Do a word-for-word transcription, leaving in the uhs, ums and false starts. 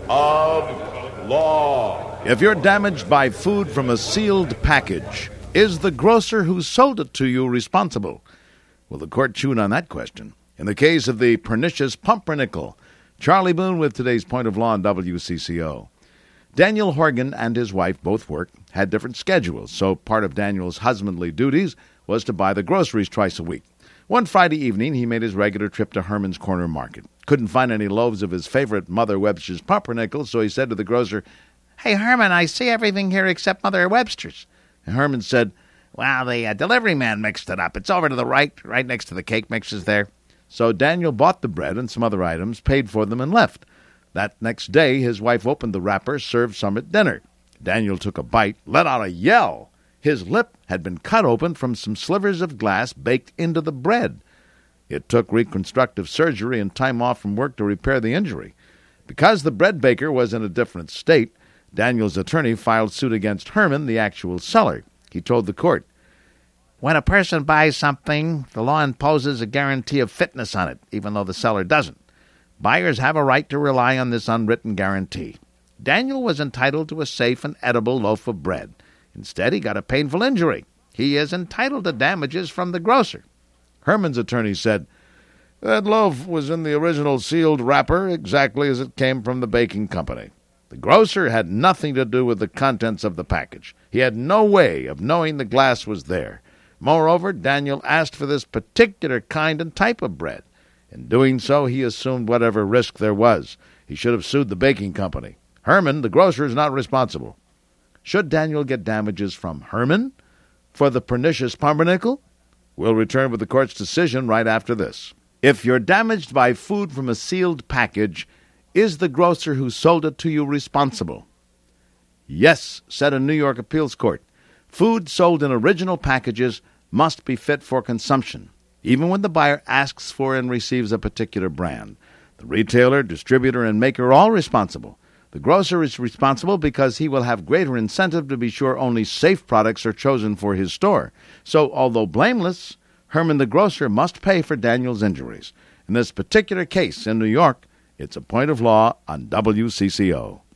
of law. If you're damaged by food from a sealed package, is the grocer who sold it to you responsible? Well, the court chewed on that question. In the case of the pernicious pumpernickel, Charlie Boone with today's Point of Law on W C C O. Daniel Horgan and his wife both worked, had different schedules, so part of Daniel's husbandly duties was to buy the groceries twice a week. One Friday evening, he made his regular trip to Herman's Corner Market. Couldn't find any loaves of his favorite Mother Webster's pumpernickel, so he said to the grocer, "Hey, Herman, I see everything here except Mother Webster's." And Herman said, "Well, the uh, delivery man mixed it up. It's over to the right, right next to the cake mixes there." So Daniel bought the bread and some other items, paid for them, and left. That next day, his wife opened the wrapper, served some at dinner. Daniel took a bite, let out a yell. His lip had been cut open from some slivers of glass baked into the bread. It took reconstructive surgery and time off from work to repair the injury. Because the bread baker was in a different state, Daniel's attorney filed suit against Herman, the actual seller. He told the court, "When a person buys something, the law imposes a guarantee of fitness on it, even though the seller doesn't. Buyers have a right to rely on this unwritten guarantee. Daniel was entitled to a safe and edible loaf of bread. Instead, he got a painful injury. He is entitled to damages from the grocer." Herman's attorney said, "That loaf was in the original sealed wrapper exactly as it came from the baking company. The grocer had nothing to do with the contents of the package. He had no way of knowing the glass was there. Moreover, Daniel asked for this particular kind and type of bread. In doing so, he assumed whatever risk there was. He should have sued the baking company. Herman, the grocer, is not responsible." Should Daniel get damages from Herman for the pernicious pumpernickel? We'll return with the court's decision right after this. If you're damaged by food from a sealed package, is the grocer who sold it to you responsible? Yes, said a New York appeals court. Food sold in original packages must be fit for consumption, even when the buyer asks for and receives a particular brand. The retailer, distributor, and maker are all responsible. The grocer is responsible because he will have greater incentive to be sure only safe products are chosen for his store. So, although blameless, Herman the grocer must pay for Daniel's injuries. In this particular case in New York, it's a Point of Law on W C C O.